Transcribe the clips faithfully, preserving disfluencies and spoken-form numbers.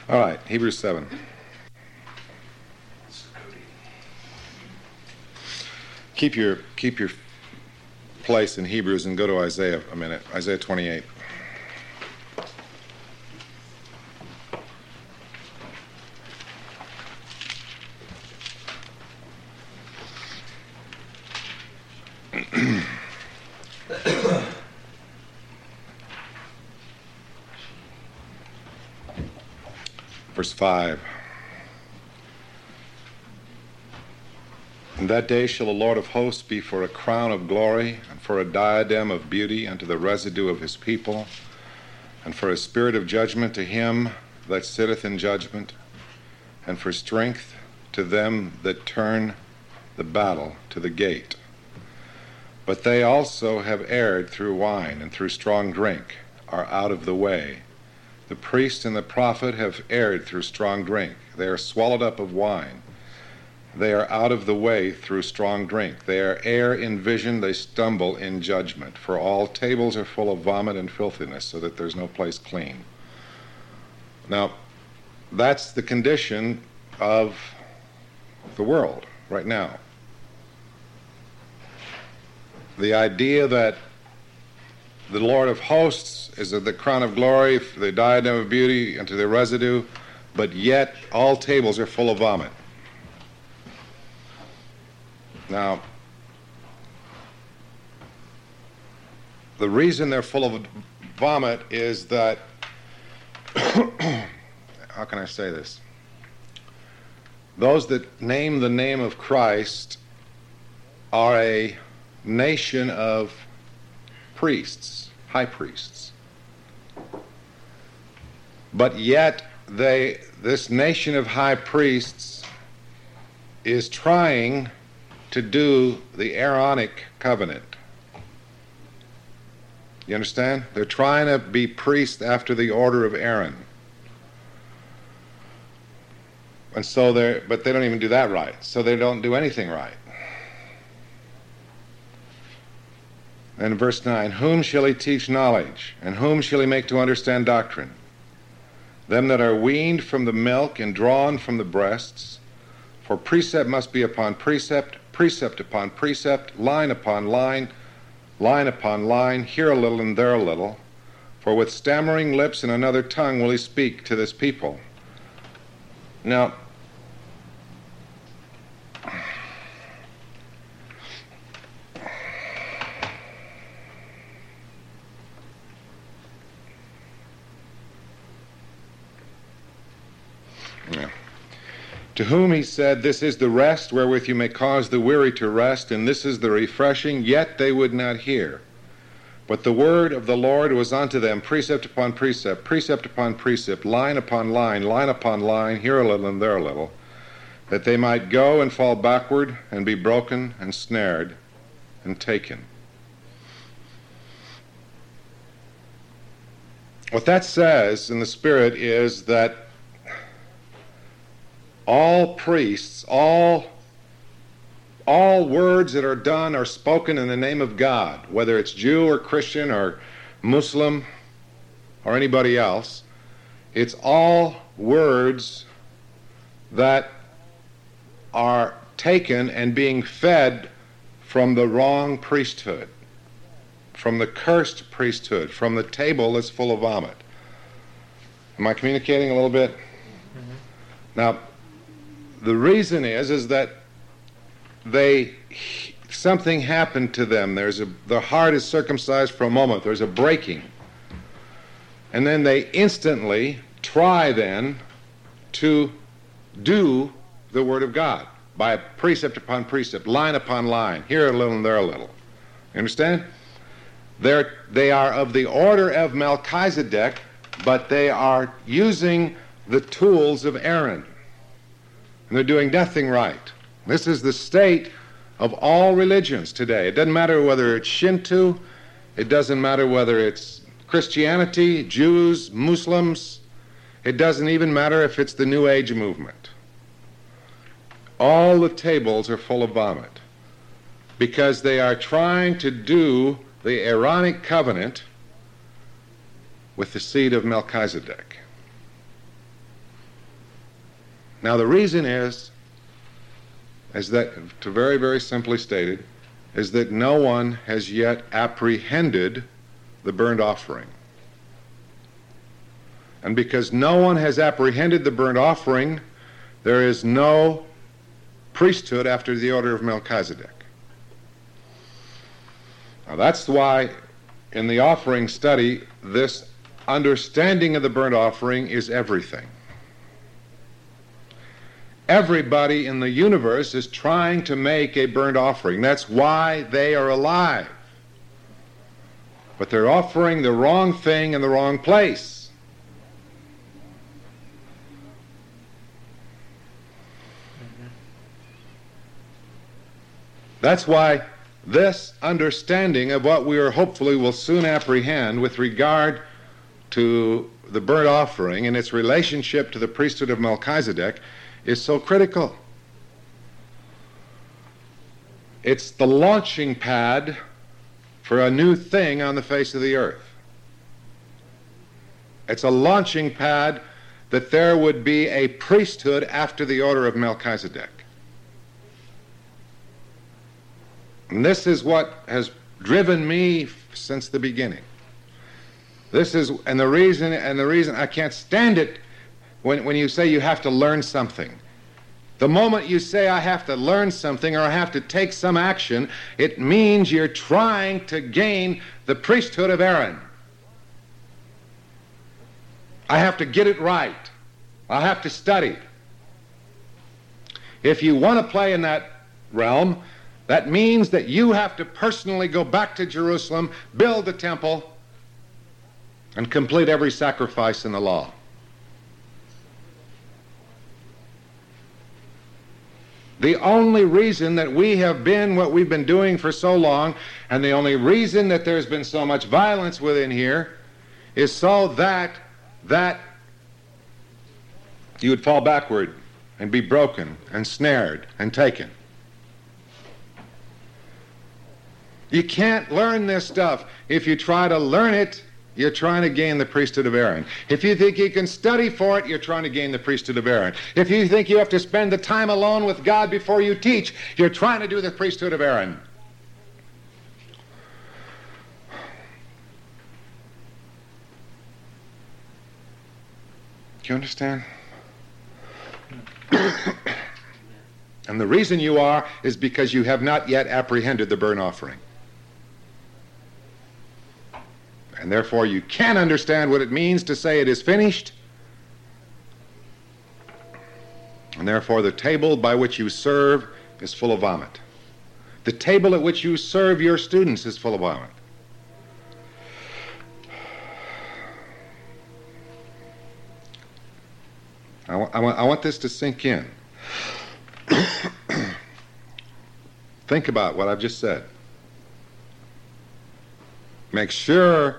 All right, Hebrews seven. Keep your keep your place in Hebrews and go to Isaiah a minute. Isaiah twenty-eight. Verse five. In that day shall the Lord of hosts be for a crown of glory, and for a diadem of beauty unto the residue of his people, and for a spirit of judgment to him that sitteth in judgment, and for strength to them that turn the battle to the gate. But they also have erred through wine, and through strong drink are out of the way. The priest and the prophet have erred through strong drink. They are swallowed up of wine. They are out of the way through strong drink. They are err in vision, they stumble in judgment. For all tables are full of vomit and filthiness, so that there's no place clean. Now, that's the condition of the world right now. The idea that the Lord of hosts is the crown of glory, the diadem of beauty unto the residue, but yet all tables are full of vomit. Now, the reason they're full of vomit is that, how can I say this? Those that name the name of Christ are a nation of priests, high priests. But yet they, this nation of high priests is trying to do the Aaronic covenant. You understand? They're trying to be priests after the order of Aaron. And so they're, but they don't even do that right. So they don't do anything right. And in verse nine, whom shall he teach knowledge? And whom shall he make to understand doctrine? Them that are weaned from the milk and drawn from the breasts. For precept must be upon precept, precept upon precept, line upon line, line upon line, here a little and there a little. For with stammering lips and another tongue will he speak to this people. Now, yeah. To whom he said, this is the rest wherewith you may cause the weary to rest, and this is the refreshing, yet they would not hear. But the word of the Lord was unto them, precept upon precept, precept upon precept, line upon line, line upon line, here a little and there a little, that they might go and fall backward and be broken and snared and taken. What that says in the Spirit is that all priests, all, all words that are done are spoken in the name of God, whether it's Jew or Christian or Muslim or anybody else. It's all words that are taken and being fed from the wrong priesthood, from the cursed priesthood, from the table that's full of vomit. Am I communicating a little bit? Mm-hmm. Now, the reason is, is that they, something happened to them. There's a, the heart is circumcised for a moment. There's a breaking. And then they instantly try then to do the Word of God by precept upon precept, line upon line, here a little and there a little. You understand? They're, they are of the order of Melchizedek, but they are using the tools of Aaron. And they're doing nothing right. This is the state of all religions today. It doesn't matter whether it's Shinto, it doesn't matter whether it's Christianity, Jews, Muslims, it doesn't even matter if it's the New Age movement. All the tables are full of vomit because they are trying to do the Aaronic covenant with the seed of Melchizedek. Now the reason is, is that, to very, very simply stated, is that no one has yet apprehended the burnt offering. And because no one has apprehended the burnt offering, there is no priesthood after the order of Melchizedek. Now that's why in the offering study, this understanding of the burnt offering is everything. Everybody in the universe is trying to make a burnt offering. That's why they are alive. But they're offering the wrong thing in the wrong place. That's why this understanding of what we are hopefully will soon apprehend with regard to the burnt offering and its relationship to the priesthood of Melchizedek is so critical. It's the launching pad for a new thing on the face of the earth. It's a launching pad that there would be a priesthood after the order of Melchizedek. And this is what has driven me since the beginning. This is, and the reason, and the reason I can't stand it when, when you say you have to learn something. The moment you say I have to learn something or I have to take some action, it means you're trying to gain the priesthood of Aaron. I have to get it right. I have to study. If you want to play in that realm, that means that you have to personally go back to Jerusalem, build the temple, and complete every sacrifice in the law. The only reason that we have been what we've been doing for so long, and the only reason that there's been so much violence within here, is so that that you would fall backward and be broken and snared and taken. You can't learn this stuff. If you try to learn it, you're trying to gain the priesthood of Aaron. If you think you can study for it, you're trying to gain the priesthood of Aaron. If you think you have to spend the time alone with God before you teach, you're trying to do the priesthood of Aaron. Do you understand? And the reason you are is because you have not yet apprehended the burnt offering. And therefore you can understand what it means to say it is finished. And therefore the table by which you serve is full of vomit. The table at which you serve your students is full of vomit. I, w- I, w- I want this to sink in. Think about what I've just said. Make sure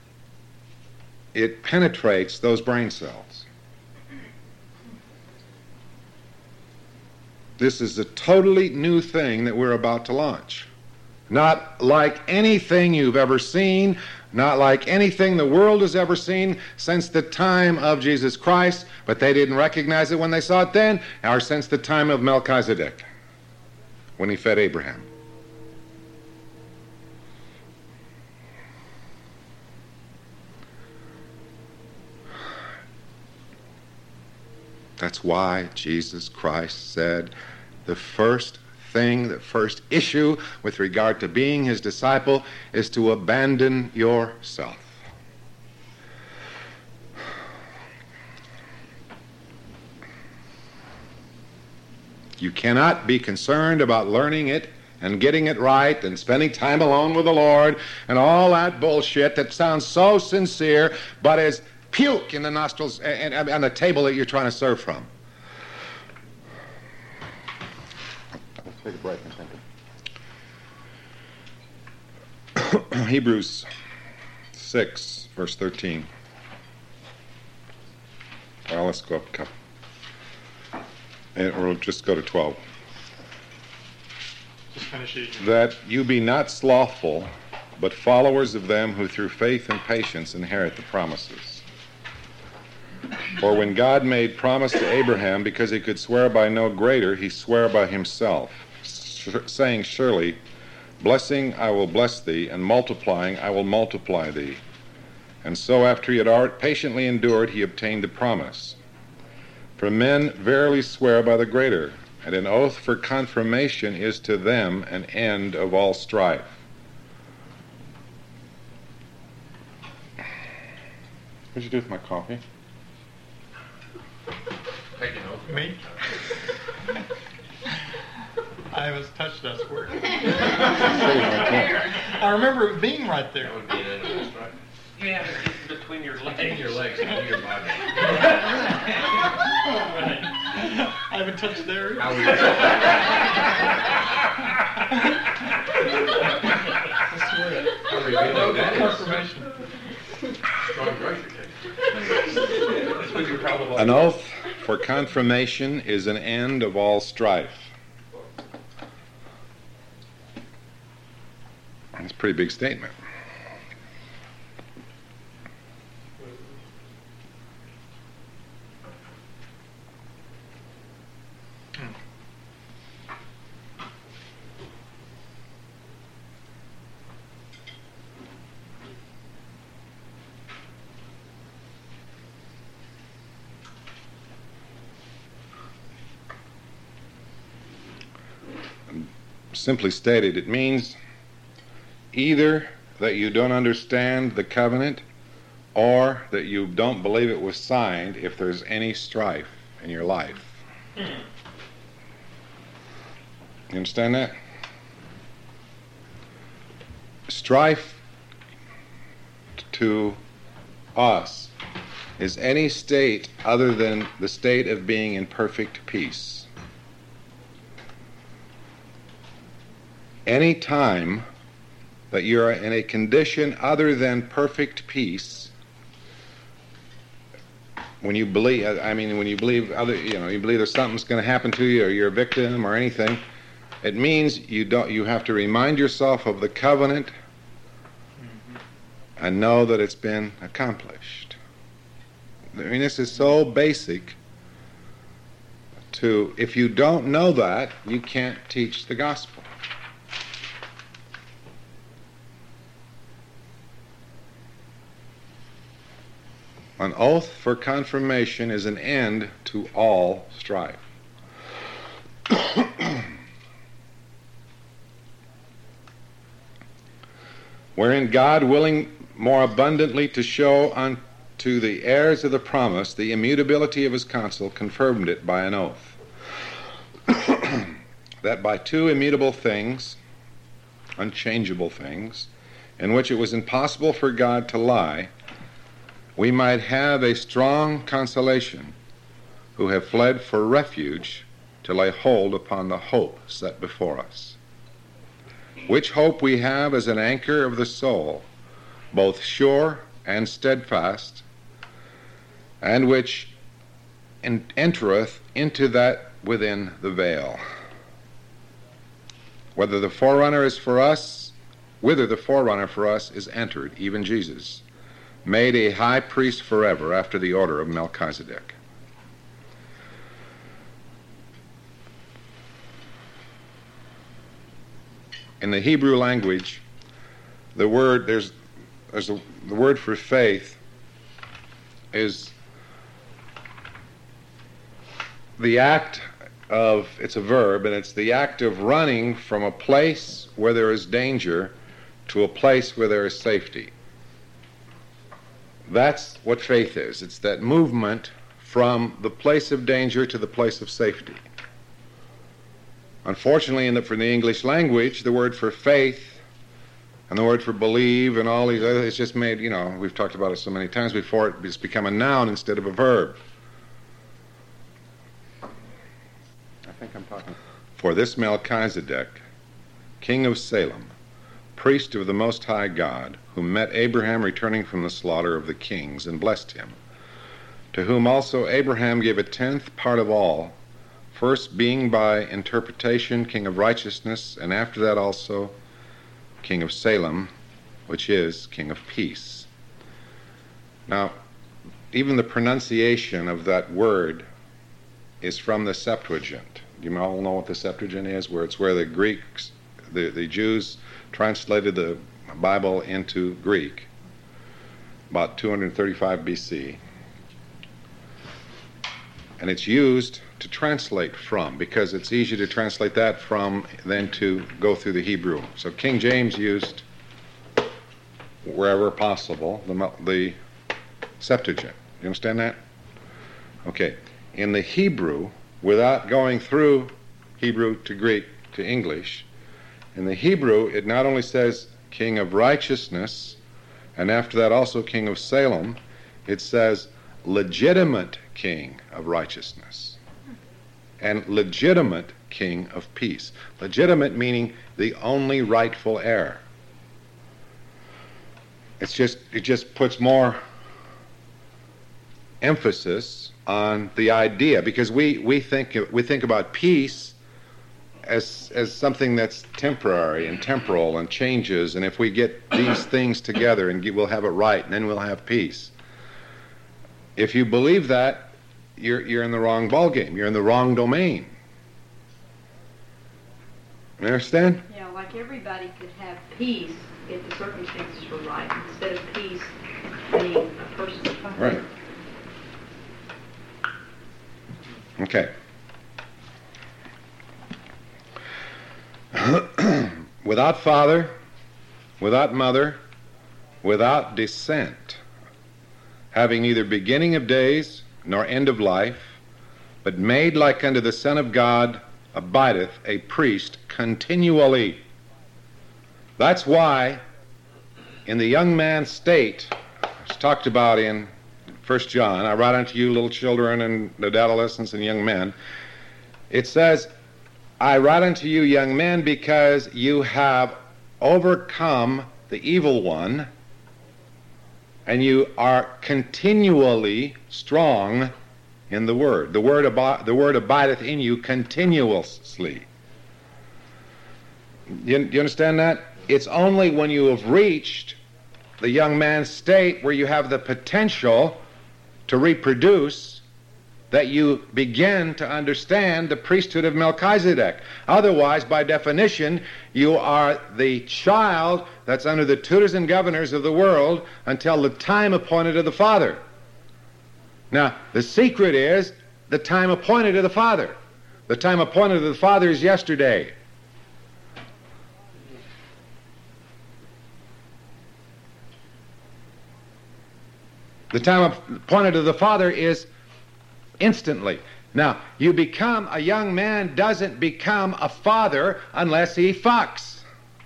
it penetrates those brain cells. This is a totally new thing that we're about to launch. Not like anything you've ever seen, not like anything the world has ever seen since the time of Jesus Christ, but they didn't recognize it when they saw it then, or since the time of Melchizedek, when he fed Abraham. That's why Jesus Christ said the first thing, the first issue with regard to being his disciple is to abandon yourself. You cannot be concerned about learning it and getting it right and spending time alone with the Lord and all that bullshit that sounds so sincere but is puke in the nostrils and on the table that you're trying to serve from. Let's take a break and think. Hebrews six, verse thirteen. Well, let's go up a couple. And we'll just go to twelve. Just finish it. That you be not slothful, but followers of them who through faith and patience inherit the promises. For when God made promise to Abraham, because he could swear by no greater, he sware by himself, saying, surely, blessing I will bless thee, and multiplying I will multiply thee. And so after he had patiently endured, he obtained the promise. For men verily swear by the greater, and an oath for confirmation is to them an end of all strife. What'd you do with my coffee? Take an oath. Me? I was touched that square. I remember it being right there. That would be an end of all strife. Yeah, it's between your legs. Between your legs and your body. I haven't touched there. How would I swear. How revealing that is. Confirmation. Strong pressure case. That's what you're probably An oath for confirmation is an end of all strife. That's a pretty big statement. Simply stated, it means either that you don't understand the covenant or that you don't believe it was signed if there's any strife in your life. You understand that? Strife to us is any state other than the state of being in perfect peace. Any time that you're in a condition other than perfect peace, when you believe, I mean, when you believe other, you know, you believe there's something's going to happen to you, or you're a victim, or anything, it means you don't. You have to remind yourself of the covenant mm-hmm. and know that it's been accomplished. I mean, this is so basic. To if you don't know that, you can't teach the gospel. An oath for confirmation is an end to all strife. Wherein God, willing more abundantly to show unto the heirs of the promise the immutability of his counsel, confirmed it by an oath. That by two immutable things, unchangeable things, in which it was impossible for God to lie, we might have a strong consolation, who have fled for refuge to lay hold upon the hope set before us. Which hope we have as an anchor of the soul, both sure and steadfast, and which entereth into that within the veil. Whether the forerunner is for us, whither the forerunner for us is entered, even Jesus, made a high priest forever after the order of Melchizedek. In the Hebrew language, the word there's there's a, the word for faith is the act of, it's a verb, and it's the act of running from a place where there is danger to a place where there is safety. That's what faith is. It's that movement from the place of danger to the place of safety. Unfortunately, in the, for the English language, the word for faith and the word for believe and all these other, it's just made, you know, we've talked about it so many times before, it's become a noun instead of a verb. I think I'm talking. For this Melchizedek, king of Salem, priest of the Most High God, who met Abraham returning from the slaughter of the kings and blessed him, to whom also Abraham gave a tenth part of all, first being by interpretation king of righteousness, and after that also king of Salem, which is king of peace. Now, even the pronunciation of that word is from the Septuagint. You all know what the Septuagint is, where it's where the Greeks, the, the Jews translated the Bible into Greek about two hundred thirty-five B C. And it's used to translate from, because it's easier to translate that from than to go through the Hebrew. So King James used, wherever possible, the, the Septuagint. You understand that? Okay. In the Hebrew, without going through Hebrew to Greek to English, in the Hebrew it not only says King of Righteousness, and after that also King of Salem, it says legitimate King of Righteousness and legitimate King of Peace. Legitimate meaning the only rightful heir. It's just, it just puts more emphasis on the idea, because we, we think we think about peace as as something that's temporary and temporal and changes, and if we get these things together and get, we'll have it right, and then we'll have peace. If you believe that, you're you're in the wrong ballgame. You're in the wrong domain. You understand? Yeah, like everybody could have peace if the circumstances were right, instead of peace being a person's property. Right. Okay. Without father, without mother, without descent, having neither beginning of days nor end of life, but made like unto the Son of God, abideth a priest continually. That's why in the young man's state, it's talked about in First John, I write unto you little children and adolescents and young men, it says, I write unto you young men because you have overcome the evil one, and you are continually strong in the word. The word, ab- the word abideth in you continuously. You, you understand that? It's only when you have reached the young man's state where you have the potential to reproduce that you begin to understand the priesthood of Melchizedek. Otherwise, by definition, you are the child that's under the tutors and governors of the world until the time appointed of the Father. Now, the secret is the time appointed of the Father. The time appointed of the Father is yesterday. The time appointed of the Father is instantly. Now, you become a young man doesn't become a father unless he fucks.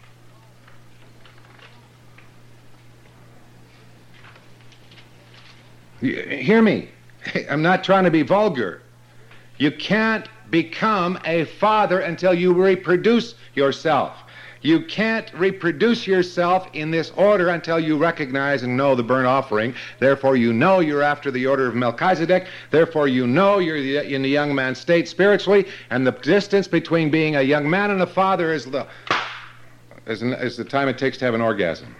You, hear me. I'm not trying to be vulgar. You can't become a father until you reproduce yourself. You can't reproduce yourself in this order until you recognize and know the burnt offering. Therefore, you know you're after the order of Melchizedek. Therefore, you know you're in the young man's state spiritually, and the distance between being a young man and a father is the, is, is the time it takes to have an orgasm.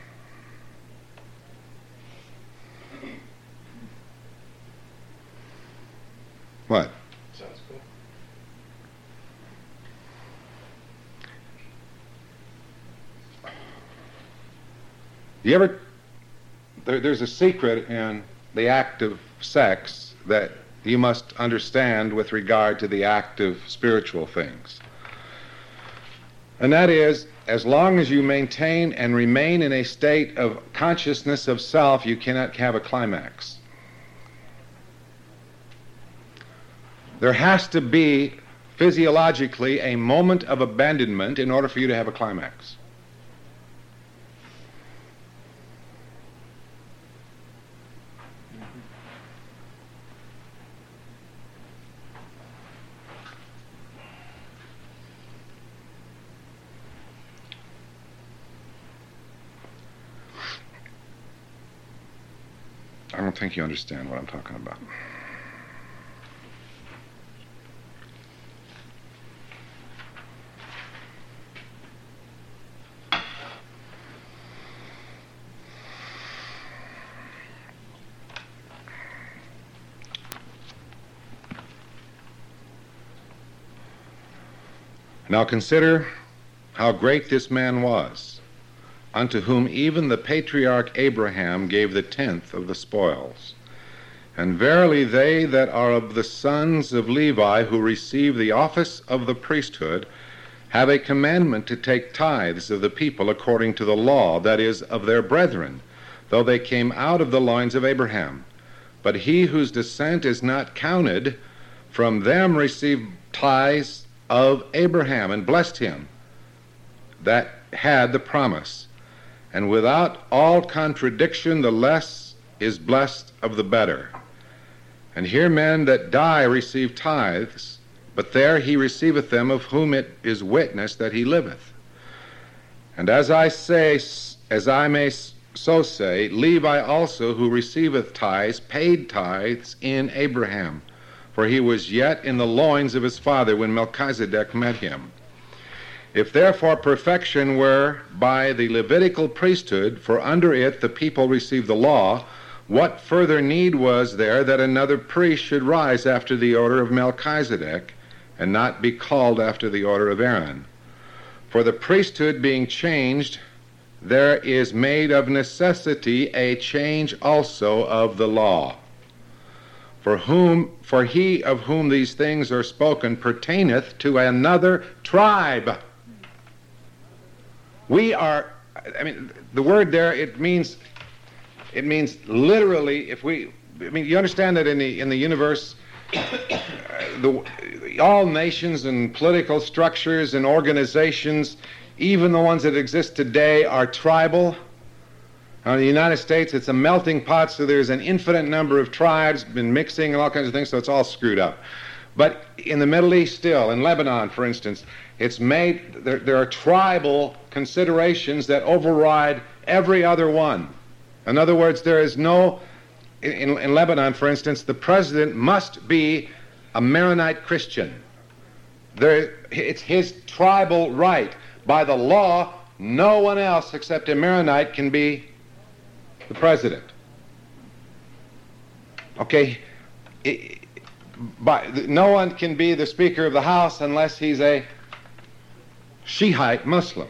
What? Sounds cool. You ever, there, there's a secret in the act of sex that you must understand with regard to the act of spiritual things. And that is, as long as you maintain and remain in a state of consciousness of self, you cannot have a climax. There has to be physiologically a moment of abandonment in order for you to have a climax. I don't think you understand what I'm talking about. Now consider how great this man was, unto whom even the patriarch Abraham gave the tenth of the spoils. And verily they that are of the sons of Levi, who receive the office of the priesthood, have a commandment to take tithes of the people according to the law, that is, of their brethren, though they came out of the loins of Abraham. But he whose descent is not counted, from them received tithes of Abraham, and blessed him that had the promise. And without all contradiction, the less is blessed of the better. And here men that die receive tithes, but there he receiveth them of whom it is witness that he liveth. And as I say, as I may so say, Levi also, who receiveth tithes, paid tithes in Abraham, for he was yet in the loins of his father when Melchizedek met him. If therefore perfection were by the Levitical priesthood, for under it the people received the law, what further need was there that another priest should rise after the order of Melchizedek, and not be called after the order of Aaron? For the priesthood being changed, there is made of necessity a change also of the law. For whom, for he of whom these things are spoken pertaineth to another tribe. We are, I mean, the word there, it means, it means literally, if we, I mean, you understand that in the, in the universe, uh, the, all nations and political structures and organizations, even the ones that exist today, are tribal. Now, in the United States, it's a melting pot, so there's an infinite number of tribes, been mixing and all kinds of things, so it's all screwed up. But in the Middle East still, in Lebanon, for instance, it's made, there, there are tribal considerations that override every other one. In other words, there is no, in, in Lebanon, for instance, the president must be a Maronite Christian. There, it's his tribal right. By the law, no one else except a Maronite can be the president. Okay, it, by, no one can be the Speaker of the House unless he's a Shiite Muslim.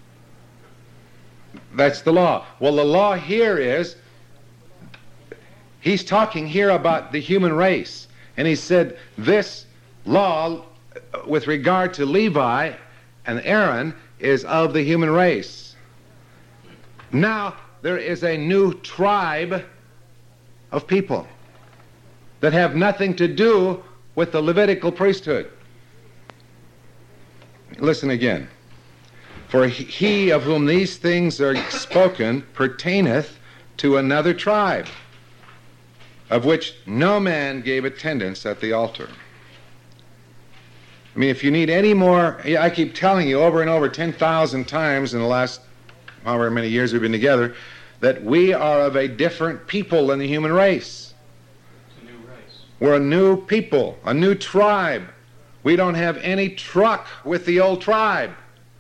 That's the law. Well, the law here is, he's talking here about the human race, and he said this law with regard to Levi and Aaron is of the human race. Now there is a new tribe of people that have nothing to do with the Levitical priesthood. Listen again. For he of whom these things are spoken pertaineth to another tribe, of which no man gave attendance at the altar. I mean, if you need any more, I keep telling you over and over ten thousand times in the last however many years we've been together, that we are of a different people than the human race. It's a new race. We're a new people, a new tribe. We don't have any truck with the old tribe.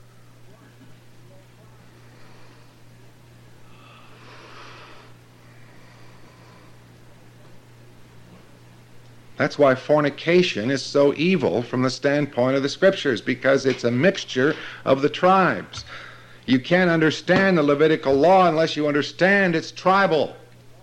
That's why fornication is so evil from the standpoint of the Scriptures, because it's a mixture of the tribes. You can't understand the Levitical law unless you understand it's tribal.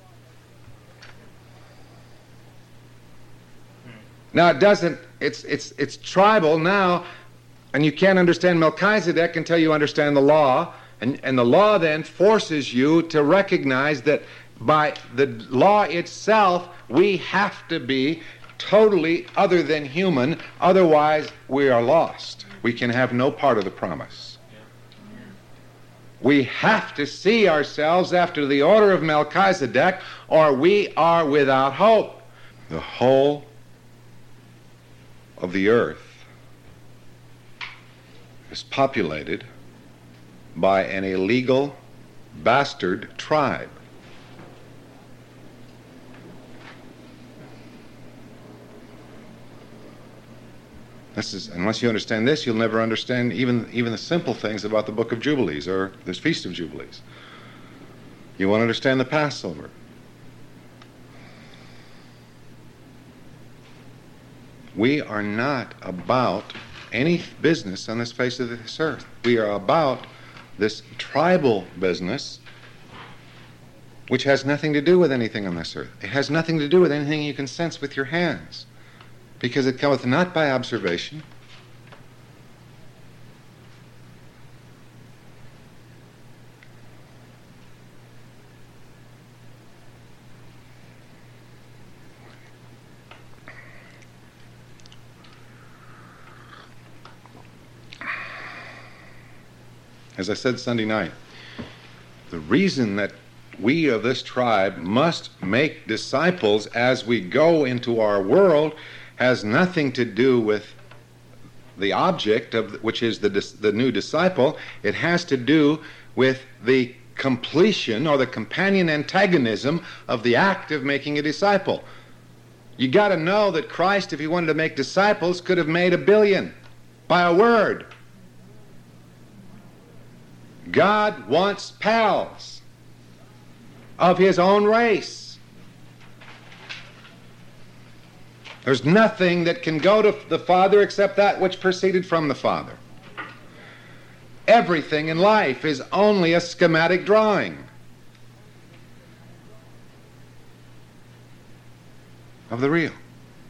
Now it doesn't, it's, it's, it's tribal now, and you can't understand Melchizedek until you understand the law, and, and the law then forces you to recognize that by the law itself we have to be totally other than human, otherwise we are lost. We can have no part of the promise. We have to see ourselves after the order of Melchizedek, or we are without hope. The whole of the earth is populated by an illegal bastard tribe. This is, unless you understand this, you'll never understand even, even the simple things about the Book of Jubilees or the Feast of Jubilees. You won't understand the Passover. We are not about any business on this face of this earth. We are about this tribal business, which has nothing to do with anything on this earth. It has nothing to do with anything you can sense with your hands, because it cometh not by observation. As I said Sunday night, the reason that we of this tribe must make disciples as we go into our world has nothing to do with the object, of which is the, the new disciple. It has to do with the completion or the companion antagonism of the act of making a disciple. You got to know that Christ, if he wanted to make disciples, could have made a billion by a word. God wants pals of his own race. There's nothing that can go to the Father except that which proceeded from the Father. Everything in life is only a schematic drawing of the real.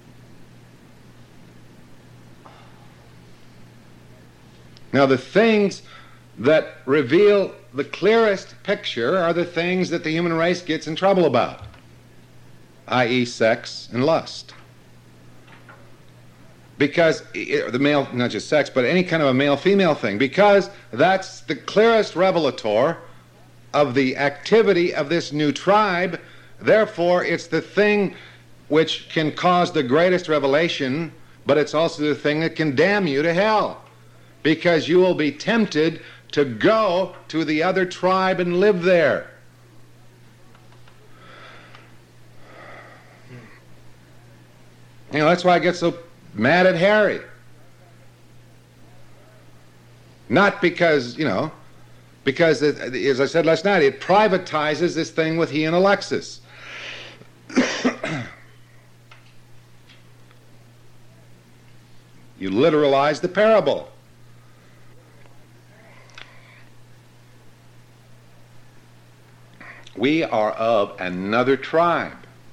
Now, the things that reveal the clearest picture are the things that the human race gets in trouble about, that is sex and lust. Because the male, not just sex, but any kind of a male-female thing, because that's the clearest revelator of the activity of this new tribe. Therefore, it's the thing which can cause the greatest revelation, but it's also the thing that can damn you to hell, because you will be tempted to go to the other tribe and live there. You know, that's why I get so mad at Harry. Not because, you know, because, it, as I said last night, it privatizes this thing with he and Alexis. You literalize the parable. We are of another tribe.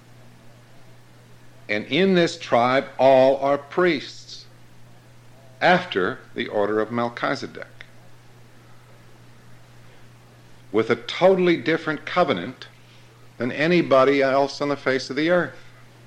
And in this tribe, all are priests, after the order of Melchizedek, with a totally different covenant than anybody else on the face of the earth.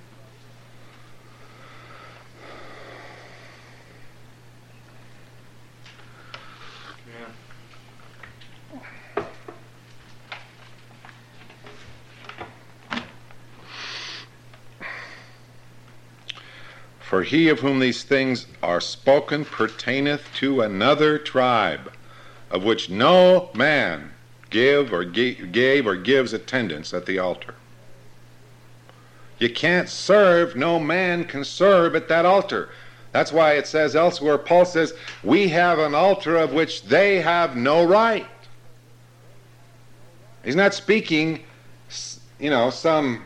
For he of whom these things are spoken pertaineth to another tribe, of which no man give or gave or gives attendance at the altar. You can't serve, no man can serve at that altar. That's why it says elsewhere, Paul says, we have an altar of which they have no right. He's not speaking, you know, some...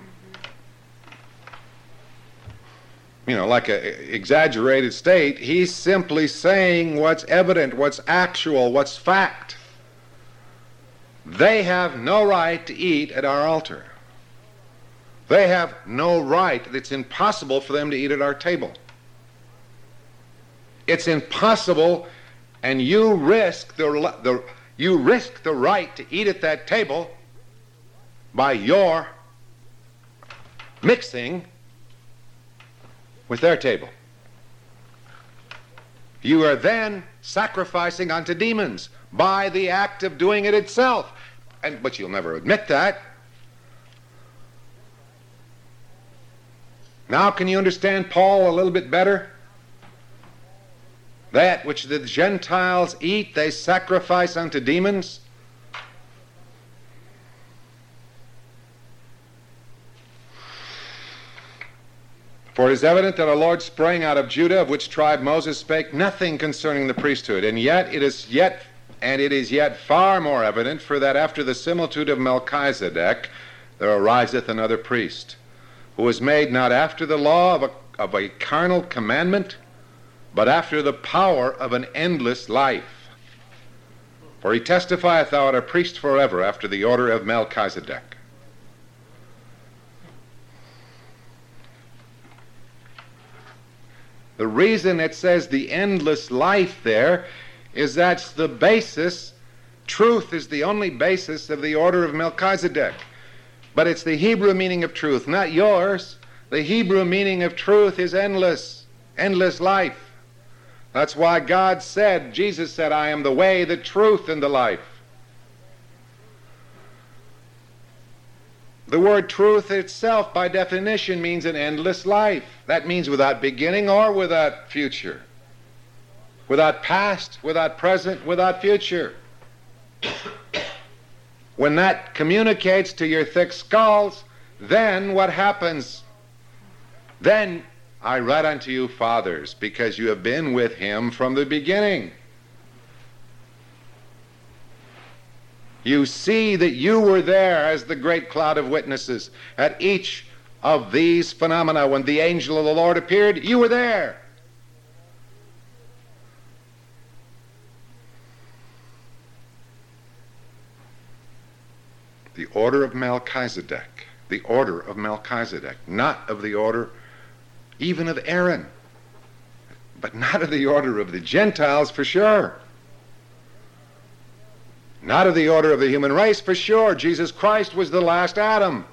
you know, like an exaggerated state. He's simply saying what's evident, what's actual, what's fact. They have no right to eat at our altar. They have no right. It's impossible for them to eat at our table. It's impossible, and you risk the, the, you risk the right to eat at that table by your mixing with their table. You are then sacrificing unto demons by the act of doing it itself. And, but you'll never admit that. Now can you understand Paul a little bit better? That which the Gentiles eat, they sacrifice unto demons. For it is evident that our Lord sprang out of Judah, of which tribe Moses spake nothing concerning the priesthood, and yet it is yet, and it is yet far more evident, for that after the similitude of Melchizedek there ariseth another priest, who was made not after the law of a, of a carnal commandment, but after the power of an endless life. For he testifieth, thou art a priest forever after the order of Melchizedek. The reason it says the endless life there is that's the basis. Truth is the only basis of the order of Melchizedek. But it's the Hebrew meaning of truth, not yours. The Hebrew meaning of truth is endless, endless life. That's why God said, Jesus said, I am the way, the truth, and the life. The word truth itself, by definition, means an endless life. That means without beginning or without future. Without past, without present, without future. When that communicates to your thick skulls, then what happens? Then I write unto you, fathers, because you have been with him from the beginning. You see that you were there as the great cloud of witnesses at each of these phenomena. When the angel of the Lord appeared, you were there. The order of Melchizedek, the order of Melchizedek, not of the order even of Aaron, but not of the order of the Gentiles for sure. Not of the order of the human race for sure. Jesus Christ was the last Adam.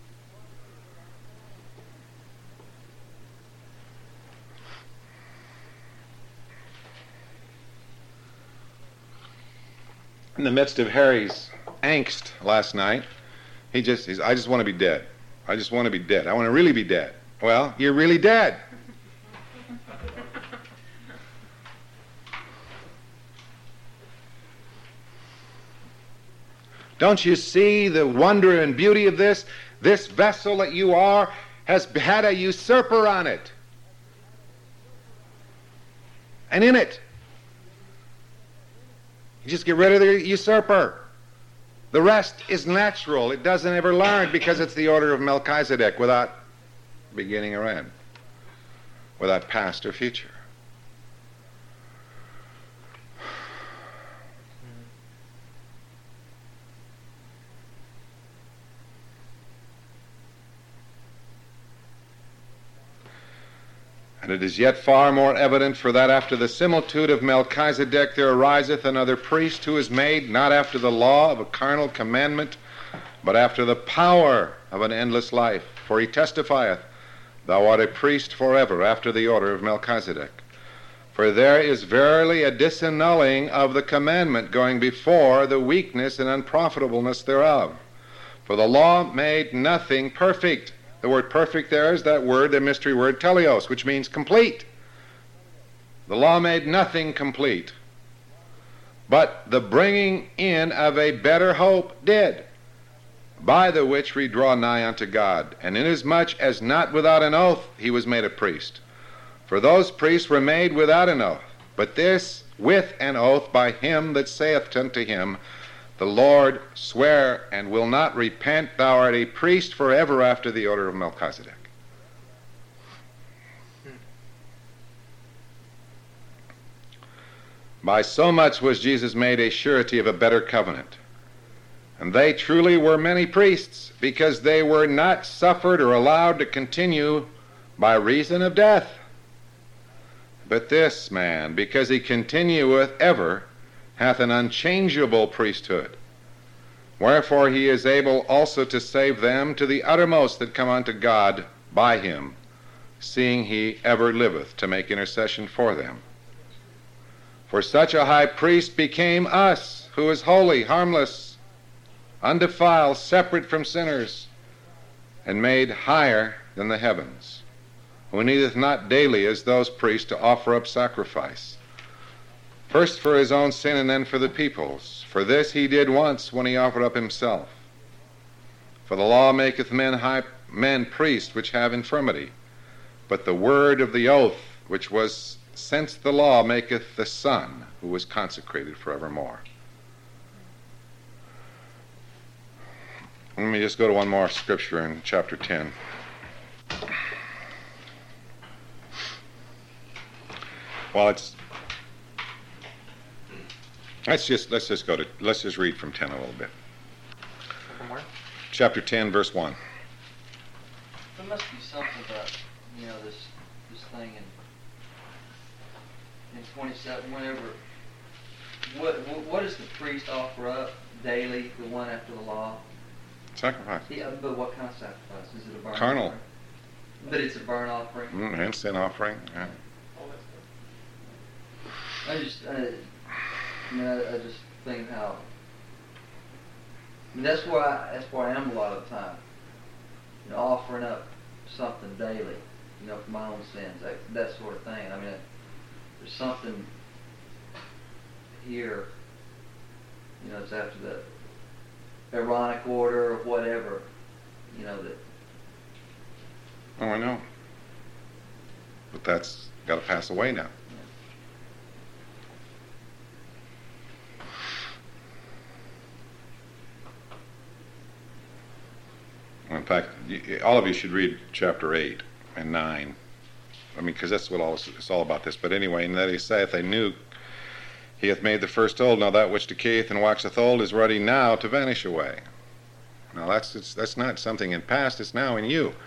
In the midst of Harry's angst last night, he just, he's, I just want to be dead. I just want to be dead. I want to really be dead. Well, you're really dead. Don't you see the wonder and beauty of this? This vessel that you are has had a usurper on it. And in it, you just get rid of the usurper. The rest is natural. It doesn't ever learn because it's the order of Melchizedek without beginning or end, without past or future. And it is yet far more evident for that after the similitude of Melchizedek there ariseth another priest who is made not after the law of a carnal commandment, but after the power of an endless life. For he testifieth, thou art a priest forever after the order of Melchizedek. For there is verily a disannulling of the commandment going before the weakness and unprofitableness thereof. For the law made nothing perfect. The word perfect there is that word, the mystery word teleos, which means complete. The law made nothing complete, but the bringing in of a better hope did, by the which we draw nigh unto God. And inasmuch as not without an oath he was made a priest. For those priests were made without an oath, but this with an oath by him that saith unto him, the Lord swear and will not repent, thou art a priest forever after the order of Melchizedek. By so much was Jesus made a surety of a better covenant. And they truly were many priests, because they were not suffered or allowed to continue by reason of death. But this man, because he continueth ever, hath an unchangeable priesthood. Wherefore he is able also to save them to the uttermost that come unto God by him, seeing he ever liveth to make intercession for them. For such a high priest became us, who is holy, harmless, undefiled, separate from sinners, and made higher than the heavens, who needeth not daily as those priests to offer up sacrifice, first for his own sin and then for the people's. For this he did once when he offered up himself. For the law maketh men high men priests which have infirmity, but the word of the oath which was since the law maketh the Son, who was consecrated forevermore. Let me just go to one more scripture in chapter ten. Well, it's let's just let's just go to let's just read from ten a little bit. From where? Chapter ten, verse one. There must be something about, you know, this this thing in in twenty-seven. Whenever, what what, what does the priest offer up daily? The one after the law. Sacrifice. Yeah, but what kind of sacrifice? Is it a burnt Carnal. offering? But it's a burnt offering. Mm, and sin offering. Yeah. I just, I, I mean, I, I just think how. I mean, that's where I, that's where I am a lot of the time. You know, offering up something daily, you know, for my own sins, that, that sort of thing. I mean, there's something here. You know, it's after the Aaronic order or whatever. You know that. Oh, I know. But that's got to pass away now. In fact, you, all of you should read chapter eight and nine. I mean, because that's what all it's all about this. But anyway, and that he saith, I knew he hath made the first old. Now that which decayeth and waxeth old is ready now to vanish away. Now that's it's, that's not something in past. It's now in you.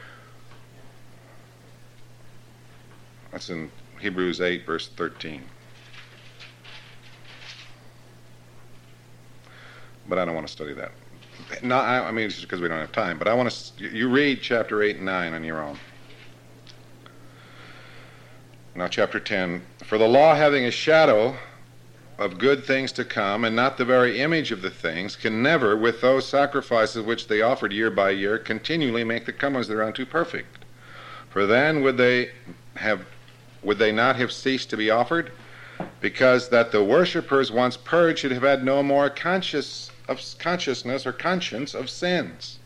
That's in Hebrews eight, verse thirteen. But I don't want to study that. No, I, I mean, it's just because we don't have time. But I want to. You read chapter eight and nine on your own. Now, chapter ten. For the law, having a shadow of good things to come, and not the very image of the things, can never, with those sacrifices which they offered year by year, continually make the comers thereunto perfect. For then would they have, would they not have ceased to be offered? Because that the worshippers, once purged, should have had no more conscious of consciousness or conscience of sins.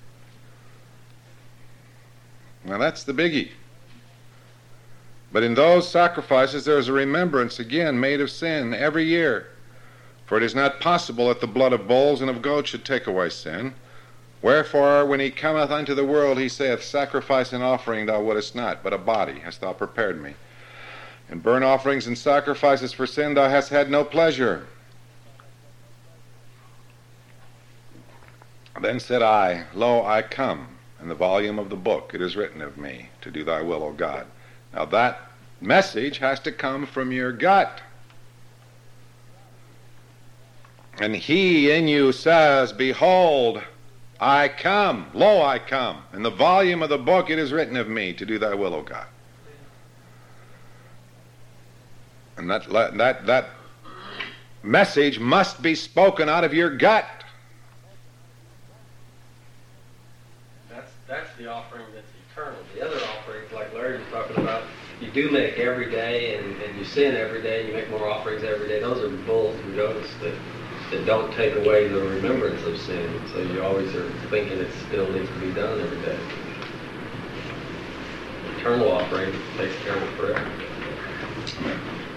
Now that's the biggie. But in those sacrifices there is a remembrance again made of sin every year. For it is not possible that the blood of bulls and of goats should take away sin. Wherefore, when he cometh unto the world, he saith, Sacrifice and offering thou wouldest not, but a body hast thou prepared me. And burnt offerings and sacrifices for sin thou hast had no pleasure. Then said I, Lo, I come. In the volume of the book it is written of me, to do thy will, O God. Now that message has to come from your gut. And he in you says, Behold, I come. Lo, I come. In the volume of the book it is written of me, to do thy will, O God. And that, that, that message must be spoken out of your gut. That's, that's the offering that's eternal. The other offerings, like Larry was talking about, you do make every day, and, and you sin every day, and you make more offerings every day. Those are bulls and goats that, that don't take away the remembrance of sin. So you always are thinking it still needs to be done every day. Eternal offering takes care of it forever. Amen.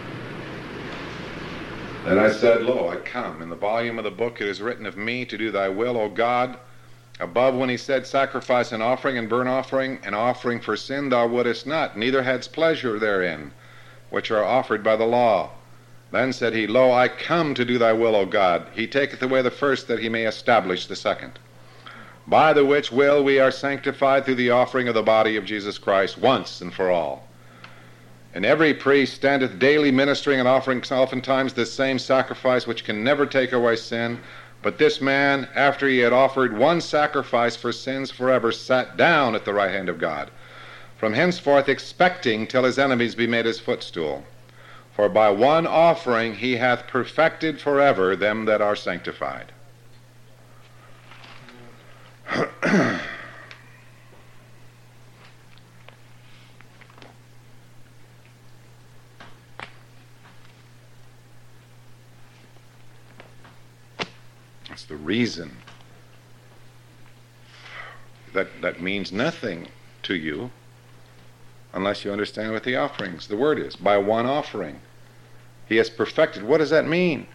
Then I said, Lo, I come. In the volume of the book it is written of me, to do thy will, O God. Above, when he said, Sacrifice and offering and burnt offering and offering for sin thou wouldest not, neither hadst pleasure therein, which are offered by the law. Then said he, Lo, I come to do thy will, O God. He taketh away the first, that he may establish the second. By the which will we are sanctified through the offering of the body of Jesus Christ once and for all. And every priest standeth daily ministering and offering oftentimes this same sacrifice, which can never take away sin. But this man, after he had offered one sacrifice for sins forever, sat down at the right hand of God, from henceforth expecting till his enemies be made his footstool. For by one offering he hath perfected forever them that are sanctified. That's the reason. That, that means nothing to you unless you understand what the offerings, the word is. By one offering he has perfected. What does that mean?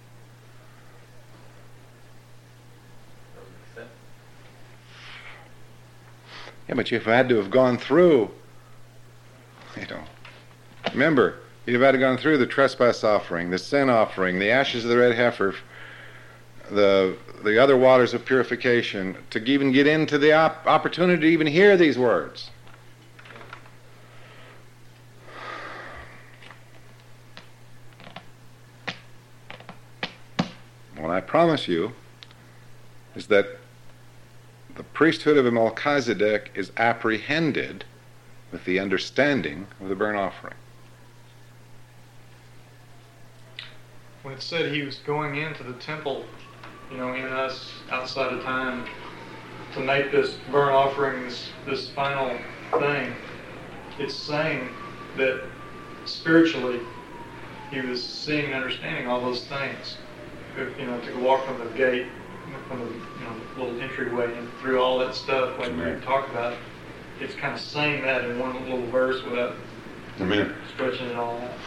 Yeah, but you've had to have gone through, you know. Remember, You've had to gone through the trespass offering, the sin offering, the ashes of the red heifer, the the other waters of purification, to even get into the op- opportunity to even hear these words. What I promise you is that the priesthood of Melchizedek is apprehended with the understanding of the burnt offering. When it said he was going into the temple, you know, in us, outside of time, to make this burnt offering, this, this final thing, it's saying that spiritually he was seeing and understanding all those things. You know, to walk from the gate, from the you know, little entryway and through all that stuff, like we talked about, it's kind of saying that in one little verse without Amen. stretching it all out.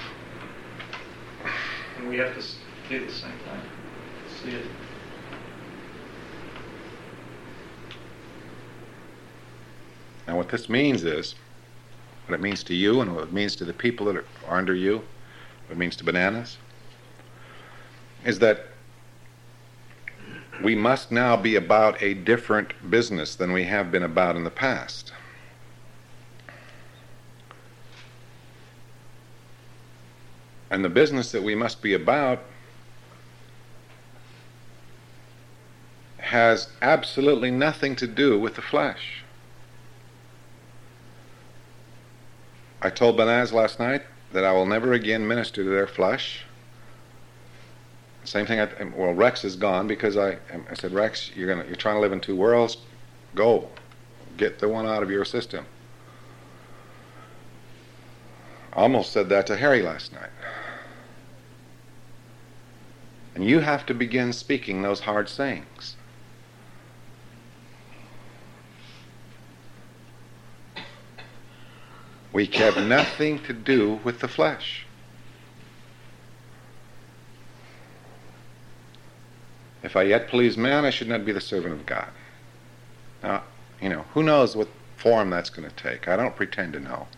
And we have to do the same thing. See it. Now what this means is, what it means to you and what it means to the people that are under you, what it means to Bananas, is that we must now be about a different business than we have been about in the past. And the business that we must be about has absolutely nothing to do with the flesh. I told Banaz last night that I will never again minister to their flesh. Same thing. I, well, Rex is gone because I. I said, Rex, you're gonna. You're trying to live in two worlds. Go, get the one out of your system. I almost said that to Harry last night. And you have to begin speaking those hard sayings. We have nothing to do with the flesh. If I yet please man, I should not be the servant of God. Now, you know, who knows what form that's going to take? I don't pretend to know.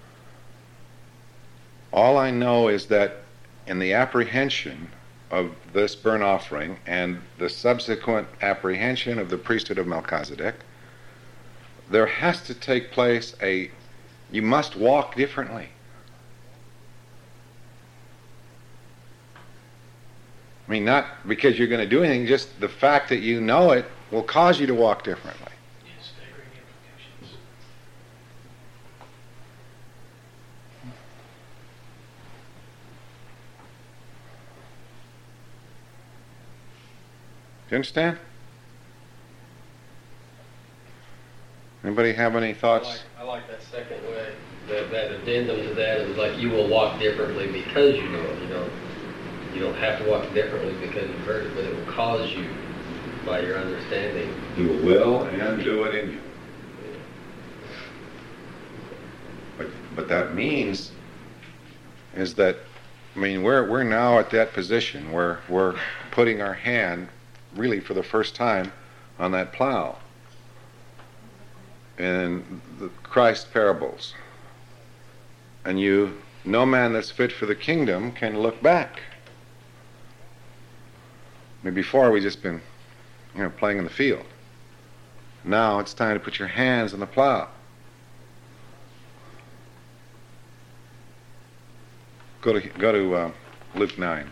All I know is that in the apprehension of this burnt offering and the subsequent apprehension of the priesthood of Melchizedek, there has to take place a, you must walk differently. I mean, not because you're going to do anything, just the fact that you know it will cause you to walk differently. Yes, staggering implications. Do you understand? Anybody have any thoughts? I like, I like that second way, that, that addendum to that. It was like you will walk differently because you know it. You don't, you don't have to walk differently because you've heard it, but it will cause you by your understanding. He will and do it in you. But but that means is that, I mean, we're we're now at that position where we're putting our hand, really for the first time, on that plow. In the Christ parables. And you, no man that's fit for the kingdom can look back. I mean, before we just been, you know, playing in the field. Now it's time to put your hands on the plow. Go to go to uh, Luke nine.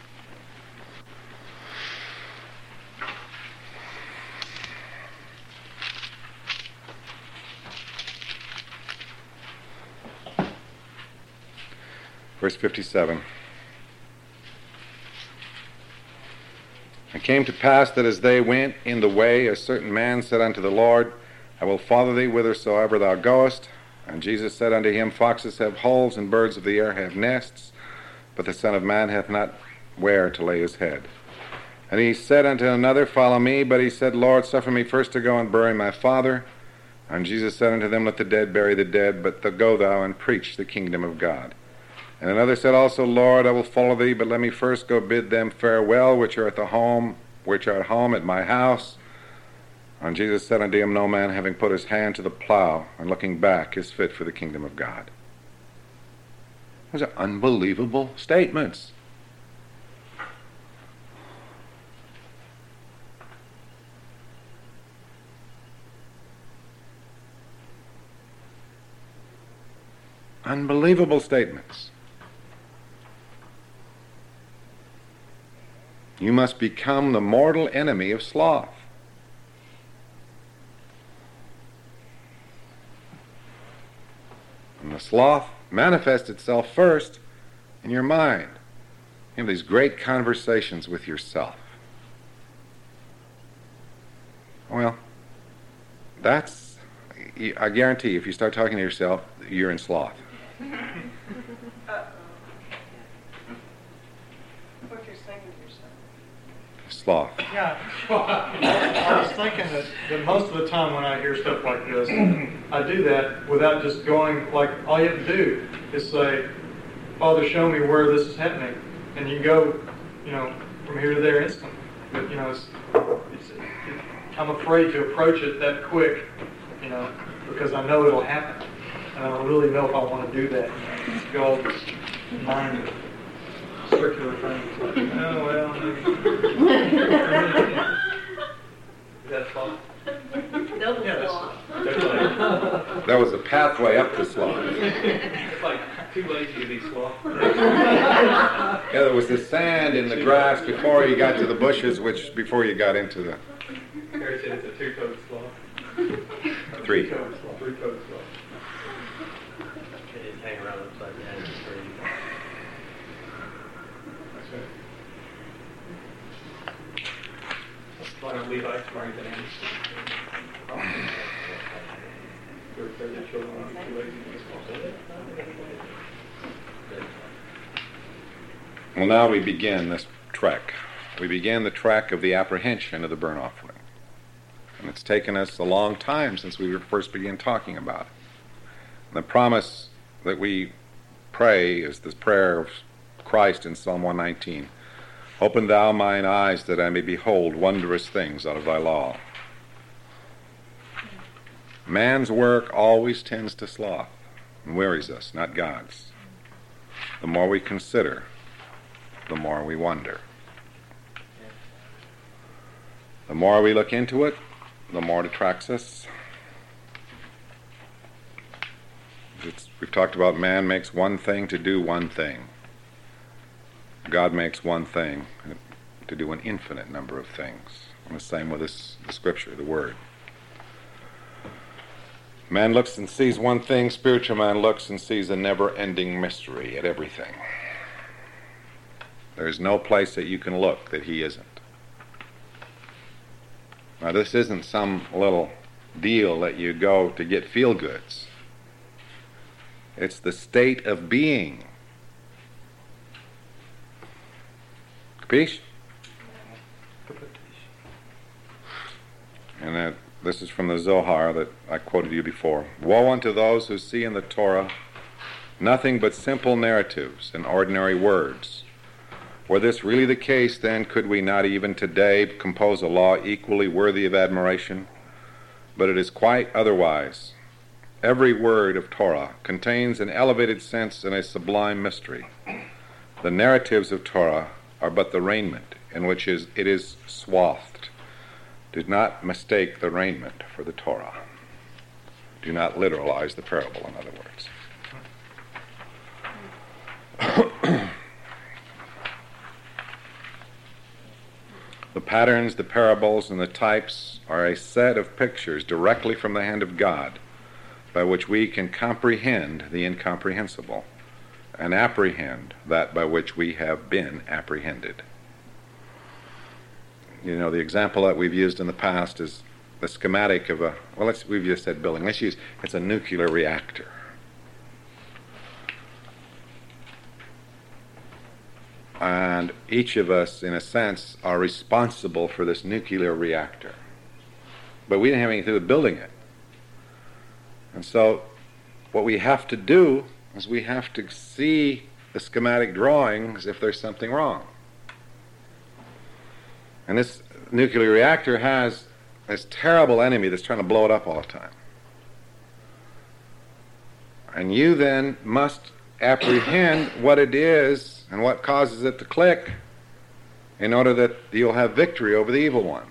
Verse fifty-seven. It came to pass that as they went in the way, a certain man said unto the Lord, I will follow thee whithersoever thou goest. And Jesus said unto him, Foxes have holes, and birds of the air have nests, but the Son of Man hath not where to lay his head. And he said unto another, Follow me. But he said, Lord, suffer me first to go and bury my father. And Jesus said unto them, Let the dead bury the dead, but go thou and preach the kingdom of God. And another said also, Lord, I will follow thee, but let me first go bid them farewell, which are at the home, which are at home at my house. And Jesus said unto him, No man having put his hand to the plow and looking back is fit for the kingdom of God. Those are unbelievable statements. Unbelievable statements. You must become the mortal enemy of sloth. And the sloth manifests itself first in your mind. You have these great conversations with yourself. Well, that's, I guarantee if you start talking to yourself, you're in sloth. What you're saying to yourself. Sloth. Yeah. I was thinking that, that most of the time when I hear stuff like this, I do that without just going, like, all you have to do is say, Father, show me where this is happening. And you go, you know, from here to there instantly. But, you know, it's, it's, it, I'm afraid to approach it that quick, you know, because I know it'll happen. And I don't really know if I want to do that. You know, go all this mind of circular things. Like, oh, well, maybe. Is that sloth? Double Yeah, that's- sloth. That was the pathway up to sloth. It's like too lazy to be sloth. Yeah, there was the sand in the grass before you got to the bushes, which before you got into the Harry said it's a two-toed sloth. three. Three-toed sloth. Three-toed sloth. They didn't hang around upside down. It's crazy. That's right. Why don't Levi explain to him? Your favorite children are too lazy to be sloth. Well, now we begin this trek. We begin the trek of the apprehension of the burnt offering. And it's taken us a long time since we first began talking about it. And the promise that we pray is this prayer of Christ in Psalm one nineteen. Open thou mine eyes that I may behold wondrous things out of thy law. Man's work always tends to sloth and wearies us, not God's. The more we consider, the more we wonder. The more we look into it, the more it attracts us. It's, we've talked about man makes one thing to do one thing. God makes one thing to do an infinite number of things. And the same with this, the scripture, the word. Man looks and sees one thing, spiritual man looks and sees a never-ending mystery at everything. There's no place that you can look that he isn't. Now, this isn't some little deal that you go to get feel-goods. It's the state of being. Capiche? And that, this is from the Zohar that I quoted you before. Woe unto those who see in the Torah nothing but simple narratives and ordinary words. Were this really the case, then could we not even today compose a law equally worthy of admiration? But it is quite otherwise. Every word of Torah contains an elevated sense and a sublime mystery. The narratives of Torah are but the raiment in which is, it is swathed. Do not mistake the raiment for the Torah. Do not literalize the parable, in other words. The patterns, the parables, and the types are a set of pictures directly from the hand of God by which we can comprehend the incomprehensible and apprehend that by which we have been apprehended. You know, the example that we've used in the past is the schematic of a, well, let's, we've just said building. Let's use, it's a nuclear reactor. And each of us, in a sense, are responsible for this nuclear reactor. But we didn't have anything to do with building it. And so what we have to do is we have to see the schematic drawings if there's something wrong. And this nuclear reactor has this terrible enemy that's trying to blow it up all the time. And you then must apprehend what it is and what causes it to click in order that you'll have victory over the evil one.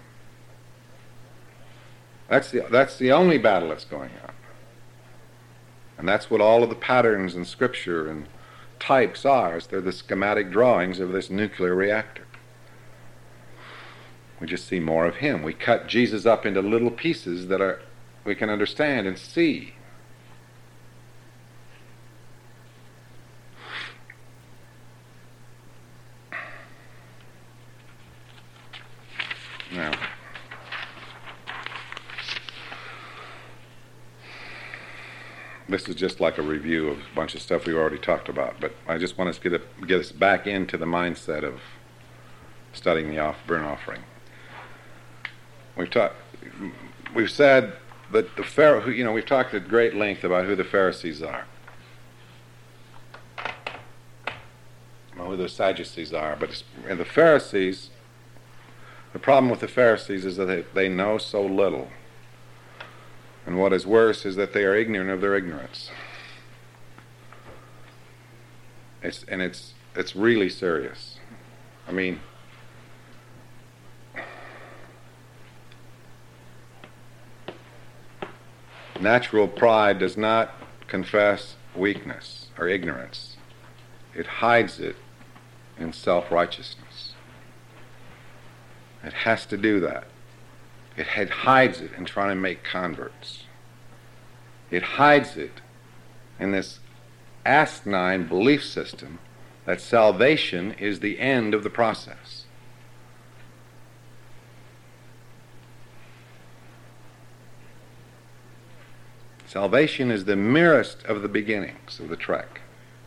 That's the, that's the only battle that's going on. And that's what all of the patterns in Scripture and types are. Is they're the schematic drawings of this nuclear reactor. We just see more of him. We cut Jesus up into little pieces that are we can understand and see. Now, this is just like a review of a bunch of stuff we've already talked about, but I just want us to get, it, get us back into the mindset of studying the off, burnt offering. We've talked. We've said that the Pharaoh, you know, we've talked at great length about who the Pharisees are, well, who the Sadducees are. But and the Pharisees, the problem with the Pharisees is that they, they know so little, and what is worse is that they are ignorant of their ignorance. It's and it's it's really serious. I mean. Natural pride does not confess weakness or ignorance. It hides it in self-righteousness. It has to do that. It hides it in trying to make converts. It hides it in this asinine belief system that salvation is the end of the process. Salvation is the merest of the beginnings of the trek.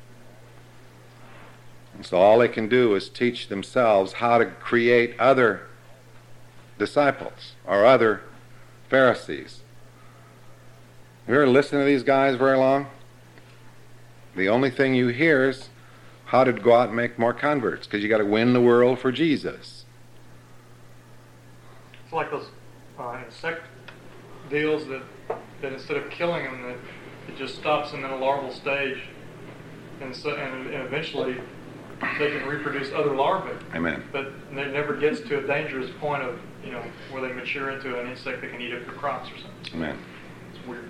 And so all they can do is teach themselves how to create other disciples or other Pharisees. Have you ever listened to these guys very long? The only thing you hear is how to go out and make more converts, because you got to win the world for Jesus. It's like those uh, insect deals that, that instead of killing them, that it just stops them in a larval stage, and so and, and eventually they can reproduce other larvae. Amen. But it never gets to a dangerous point of, you know, where they mature into an insect that can eat up your crops or something. Amen. It's weird.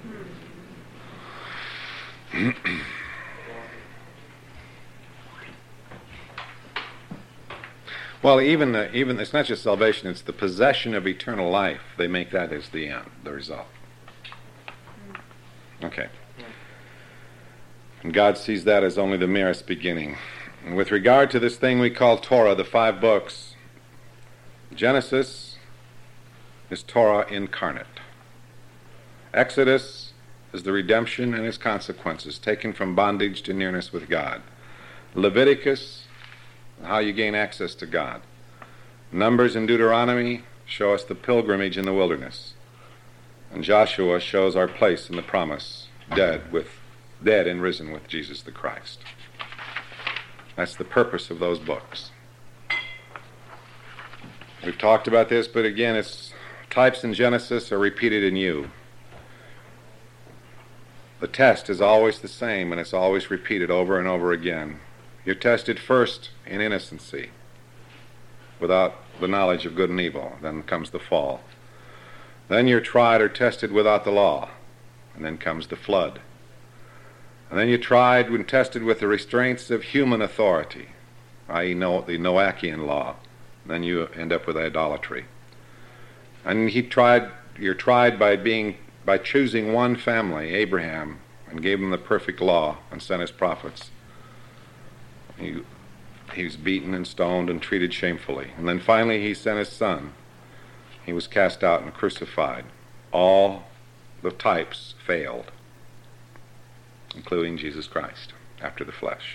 Well, even the, even it's not just salvation; it's the possession of eternal life. They make that as the end, the result. Okay. And God sees that as only the merest beginning. And with regard to this thing we call Torah, the five books, Genesis is Torah incarnate. Exodus is the redemption and its consequences, taken from bondage to nearness with God. Leviticus, how you gain access to God. Numbers and Deuteronomy show us the pilgrimage in the wilderness. And Joshua shows our place in the promise, dead with dead and risen with Jesus the Christ. That's the purpose of those books. We've talked about this, but again, it's types in Genesis are repeated in you. The test is always the same, and it's always repeated over and over again. You're tested first in innocency, without the knowledge of good and evil. Then comes the fall. Then you're tried or tested without the law, and then comes the flood. And then you're tried and tested with the restraints of human authority, that is no, the Noachian law. Then you end up with idolatry. And he tried. You're tried by being by choosing one family, Abraham, and gave him the perfect law and sent his prophets. He, he was beaten and stoned and treated shamefully. And then finally he sent his son. He was cast out and crucified. All the types failed, including Jesus Christ, after the flesh.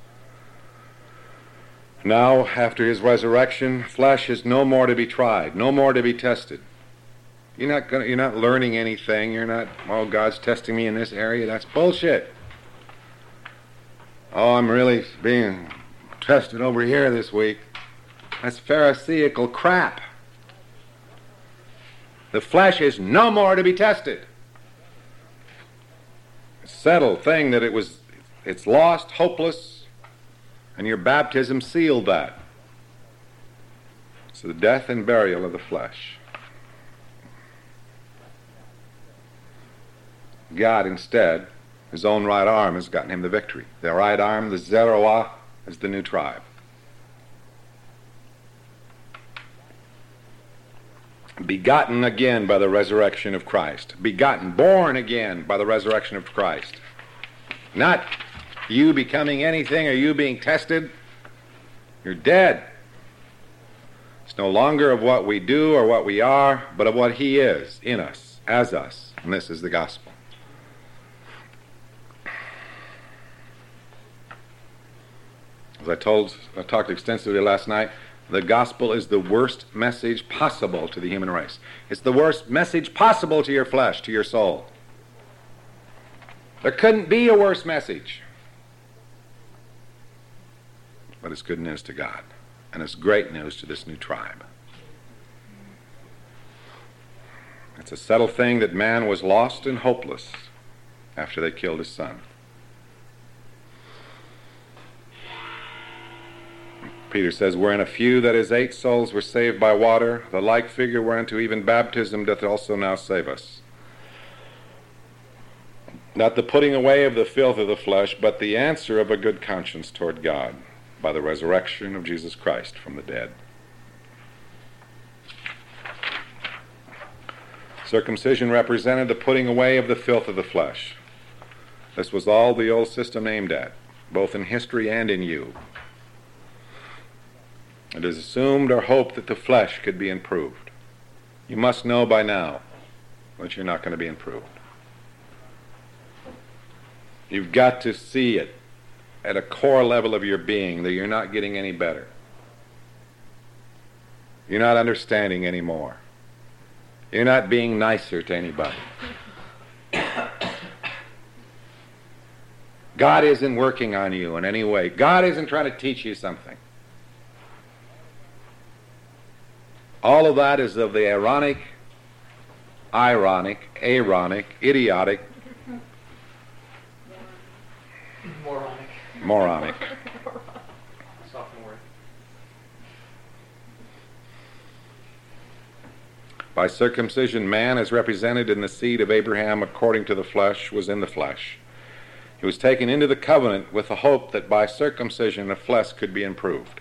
Now, after his resurrection, flesh is no more to be tried, no more to be tested. You're not gonna, you're not learning anything. You're not, oh, God's testing me in this area. That's bullshit. Oh, I'm really being tested over here this week. That's Pharisaical crap. The flesh is no more to be tested. It's a settled thing that it was it's lost, hopeless, and your baptism sealed that. It's the death and burial of the flesh. God, instead, his own right arm has gotten him the victory. The right arm, the Zeruah, is the new tribe. Begotten again by the resurrection of Christ. Begotten, born again by the resurrection of Christ. Not you becoming anything or you being tested. You're dead. It's no longer of what we do or what we are, but of what he is in us, as us. And this is the gospel. As I told, I talked extensively last night, the gospel is the worst message possible to the human race. It's the worst message possible to your flesh, to your soul. There couldn't be a worse message. But it's good news to God. And it's great news to this new tribe. It's a settled thing that man was lost and hopeless after they killed his son. Peter says, wherein a few, that is eight souls, were saved by water, the like figure whereunto even baptism doth also now save us. Not the putting away of the filth of the flesh, but the answer of a good conscience toward God by the resurrection of Jesus Christ from the dead. Circumcision represented the putting away of the filth of the flesh. This was all the old system aimed at, both in history and in you. It is assumed or hoped that the flesh could be improved. You must know by now that you're not going to be improved. You've got to see it at a core level of your being that you're not getting any better. You're not understanding anymore. You're not being nicer to anybody. God isn't working on you in any way. God isn't trying to teach you something. All of that is of the ironic, ironic, aaronic, idiotic, Moronic. moronic. Sophomore. By circumcision, man, as represented in the seed of Abraham according to the flesh, was in the flesh. He was taken into the covenant with the hope that by circumcision the flesh could be improved.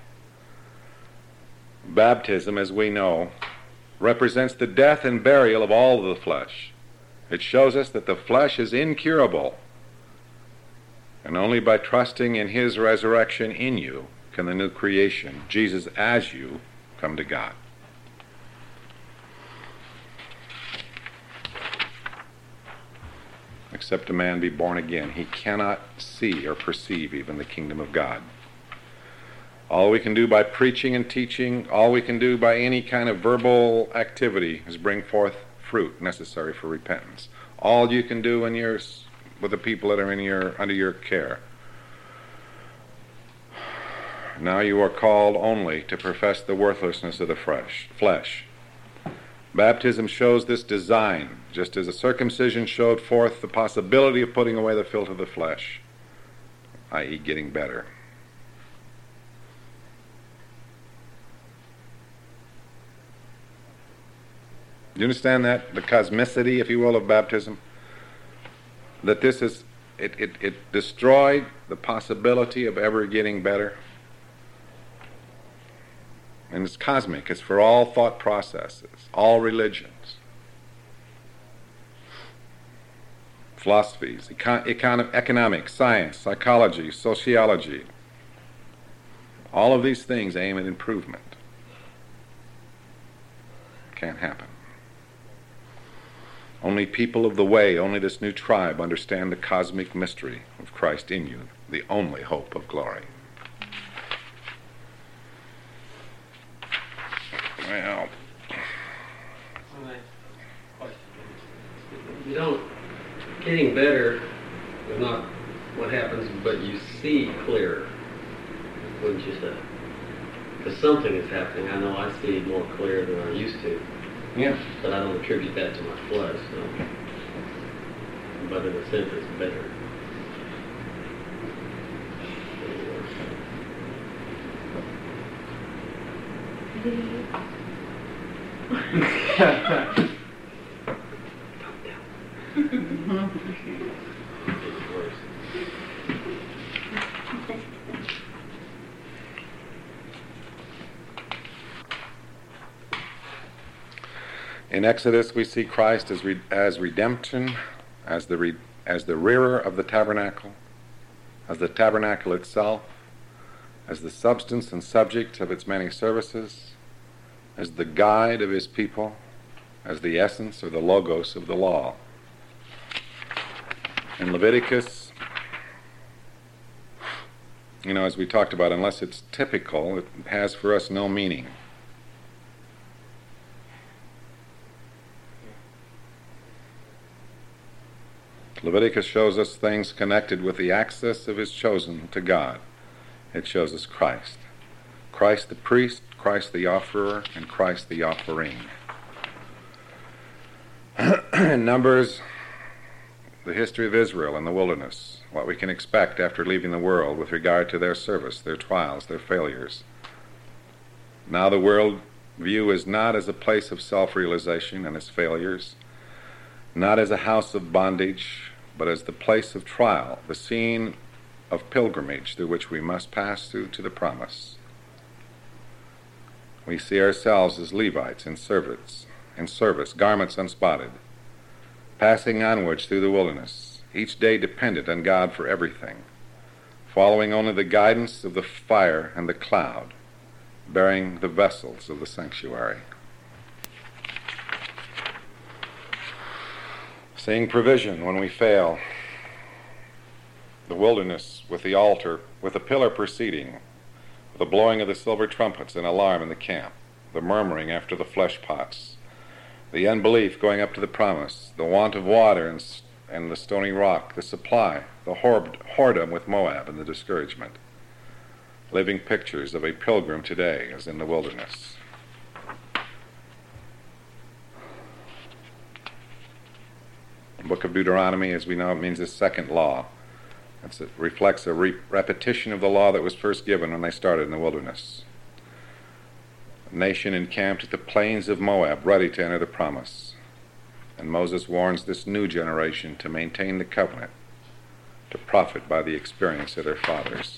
Baptism, as we know, represents the death and burial of all of the flesh. It shows us that the flesh is incurable, and only by trusting in his resurrection in you can the new creation, Jesus as you, come to God. Except a man be born again, he cannot see or perceive even the kingdom of God. All we can do by preaching and teaching, all we can do by any kind of verbal activity is bring forth fruit necessary for repentance. All you can do in your, with the people that are in your, under your care. Now you are called only to profess the worthlessness of the fresh, flesh. Baptism shows this design, just as a circumcision showed forth the possibility of putting away the filth of the flesh, that is getting better. Do you understand that? The cosmicity, if you will, of baptism? That this is, it, it, it destroyed the possibility of ever getting better. And it's cosmic. It's for all thought processes, all religions, philosophies, econ- econ- economics, science, psychology, sociology. All of these things aim at improvement. Can't happen. Only people of the way, only this new tribe understand the cosmic mystery of Christ in you, the only hope of glory. Well, you don't, getting better is not what happens, but you see clearer, wouldn't you say? Because something is happening. I know I see more clear than I used to. yeah. But I don't attribute that to my flesh, so. But in a sense, it's better. In Exodus, we see Christ as re- as redemption, as the re- as the rearer of the tabernacle, as the tabernacle itself, as the substance and subject of its many services, as the guide of his people, as the essence or the logos of the law. In Leviticus, you know, as we talked about, unless it's typical, it has for us no meaning. Leviticus shows us things connected with the access of his chosen to God. It shows us Christ. Christ the priest, Christ the offerer, and Christ the offering. In Numbers, the history of Israel in the wilderness, what we can expect after leaving the world with regard to their service, their trials, their failures. Now the world view is not as a place of self-realization and its failures, not as a house of bondage, but as the place of trial, the scene of pilgrimage through which we must pass through to the promise. We see ourselves as Levites in service, in service, garments unspotted, passing onwards through the wilderness, each day dependent on God for everything, following only the guidance of the fire and the cloud, bearing the vessels of the sanctuary. Seeing provision when we fail, the wilderness with the altar, with a pillar preceding, the blowing of the silver trumpets, an alarm in the camp, the murmuring after the flesh pots, the unbelief going up to the promise, the want of water and, and the stony rock, the supply, the whoredom with Moab and the discouragement. Living pictures of a pilgrim today as in the wilderness. The book of Deuteronomy, as we know, means the second law. It's, it reflects a re- repetition of the law that was first given when they started in the wilderness. A nation encamped at the plains of Moab, ready to enter the promise. And Moses warns this new generation to maintain the covenant, to profit by the experience of their fathers.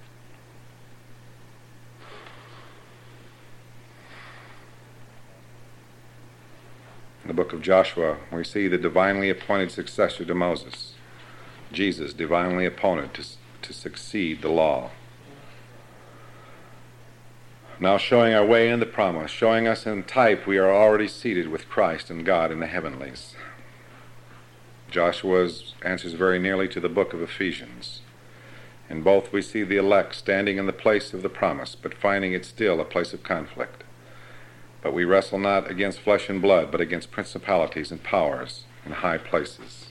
In the book of Joshua, we see the divinely appointed successor to Moses, Jesus, divinely appointed to, to succeed the law. Now showing our way in the promise, showing us in type we are already seated with Christ and God in the heavenlies. Joshua answers very nearly to the book of Ephesians. In both we see the elect standing in the place of the promise, but finding it still a place of conflict. But we wrestle not against flesh and blood, but against principalities and powers in high places.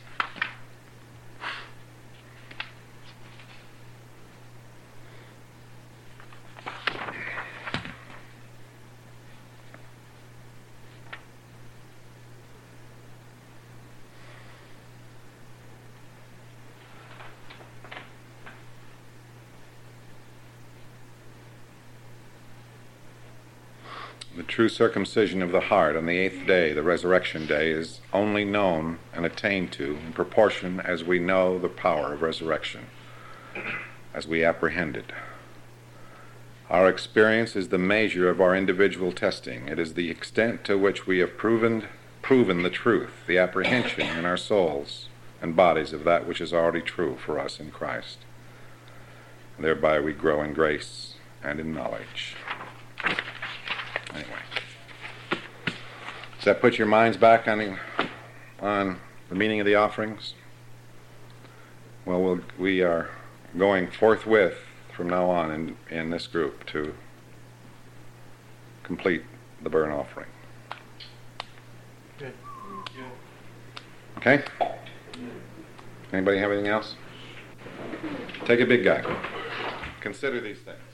The true circumcision of the heart on the eighth day, the resurrection day, is only known and attained to in proportion as we know the power of resurrection, as we apprehend it. Our experience is the measure of our individual testing. It is the extent to which we have proven, proven the truth, the apprehension in our souls and bodies of that which is already true for us in Christ. Thereby we grow in grace and in knowledge. Anyway, does that put your minds back on the, on the meaning of the offerings? Well, we'll we are going forthwith from now on in, in this group to complete the burnt offering. Good. Okay? Anybody have anything else? Take a big guy. Consider these things.